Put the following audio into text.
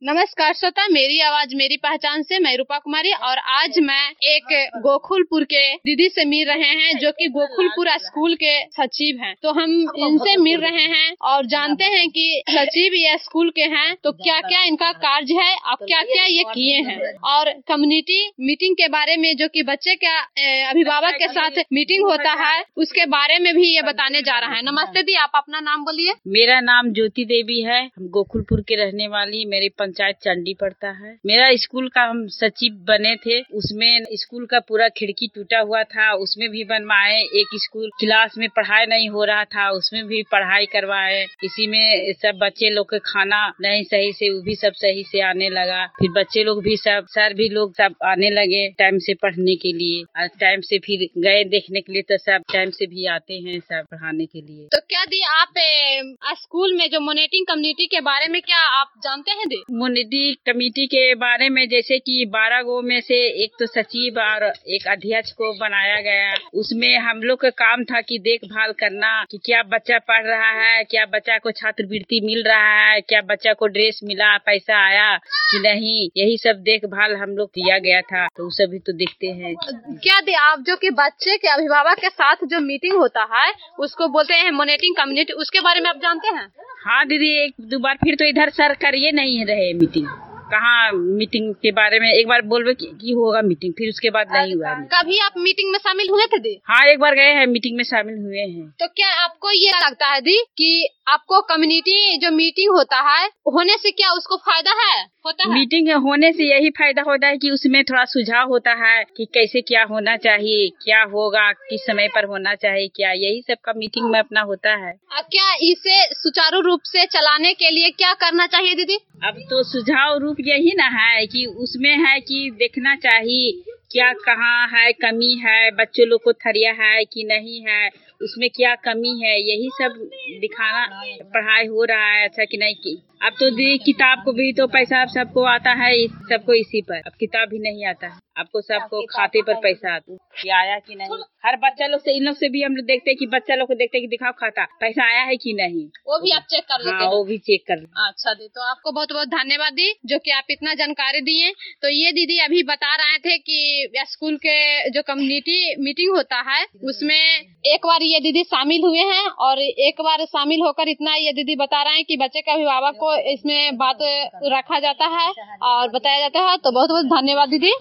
नमस्कार श्रोता, मेरी आवाज मेरी पहचान से मैं रूपा कुमारी और आज मैं एक गोकुलपुर के दीदी से मिल रहे हैं जो कि गोकुलपुर स्कूल के सचिव हैं। तो हम इनसे मिल रहे हैं और जानते हैं कि सचिव या स्कूल के हैं तो क्या क्या इनका कार्य है और क्या क्या ये किए हैं, और कम्युनिटी मीटिंग के बारे में जो कि बच्चे का अभिभावक के साथ मीटिंग होता है उसके बारे में भी ये बताने जा रहा है। नमस्ते दी, आप अपना नाम बोलिए। मेरा नाम ज्योति देवी है, हम गोकुलपुर के रहने वाली। मेरी पंचायत चंडी पड़ता है। मेरा स्कूल का हम सचिव बने थे, उसमें स्कूल का पूरा खिड़की टूटा हुआ था, उसमें भी बनवाए। एक स्कूल क्लास में पढ़ाई नहीं हो रहा था, उसमें भी पढ़ाई करवाए। इसी में सब बच्चे लोग के खाना नहीं सही से, वो भी सब सही से आने लगा। फिर बच्चे लोग भी सब सर भी लोग सब आने लगे टाइम से पढ़ने के लिए, और टाइम से फिर गए देखने के लिए तो सब टाइम से भी आते हैं सब पढ़ाने के लिए। तो क्या दी आप स्कूल में जो मॉनिटरिंग कम्युनिटी के बारे में क्या आप जानते हैं दी? मॉनिटरिंग कमेटी के बारे में जैसे कि 12 गो में से एक तो सचिव और एक अध्यक्ष को बनाया गया। उसमें हम लोग का काम था कि देखभाल करना कि क्या बच्चा पढ़ रहा है, क्या बच्चा को छात्रवृत्ति मिल रहा है, क्या बच्चा को ड्रेस मिला, पैसा आया कि नहीं, यही सब देखभाल हम लोग किया गया था। तो सभी तो देखते हैं। क्या दी आप जो कि बच्चे के अभिभावक के साथ जो मीटिंग होता है उसको बोलते हैं मॉनिटरिंग कम्युनिटी, उसके बारे में आप जानते हैं? हाँ दीदी, एक दो बार फिर तो इधर सर करिए नहीं रहे मीटिंग। कहाँ मीटिंग के बारे में एक बार बोलबे कि होगा मीटिंग, फिर उसके बाद नहीं हुआ। कभी आप मीटिंग में शामिल हुए थे दी? हाँ, एक बार गए हैं, मीटिंग में शामिल हुए हैं। तो क्या आपको ये लगता है दी कि आपको कम्युनिटी जो मीटिंग होता है होने से क्या उसको फायदा होता है? मीटिंग होने से यही फायदा होता है कि उसमें थोड़ा सुझाव होता है कि कैसे क्या होना चाहिए, क्या होगा, किस समय पर होना चाहिए, क्या यही सब का मीटिंग में अपना होता है। क्या इसे सुचारू रूप से चलाने के लिए क्या करना चाहिए दीदी? अब तो सुझाव रूप यही ना है कि उसमें है कि देखना चाहिए क्या कहाँ है कमी है, बच्चों लोग को थरिया है कि नहीं है, उसमें क्या कमी है, यही सब दिखाना। पढ़ाई हो रहा है अच्छा कि नहीं की। अब तो दी किताब को भी तो पैसा सबको आता है, सबको इसी पर। अब किताब भी नहीं आता है, आपको सबको खाते पर पैसा आता है, आया कि नहीं। हर बच्चा लोग से इन लोग से भी हम लोग देखते हैं कि बच्चा लोग को देखते हैं कि दिखाओ खाता पैसा आया है कि नहीं, वो भी आप चेक कर लेते हैं? वो भी चेक कर। अच्छा दी, तो आपको बहुत बहुत धन्यवाद दी जो कि आप इतना जानकारी दिए। तो ये दीदी अभी बता रहे थे कि स्कूल के जो कम्युनिटी मीटिंग होता है उसमें एक बार ये दीदी शामिल हुए हैं और एक बार शामिल होकर इतना ये दीदी बता रहे हैं कि बच्चे के अभिभावक को इसमें बात रखा जाता है और बताया जाता है। तो बहुत बहुत धन्यवाद दीदी।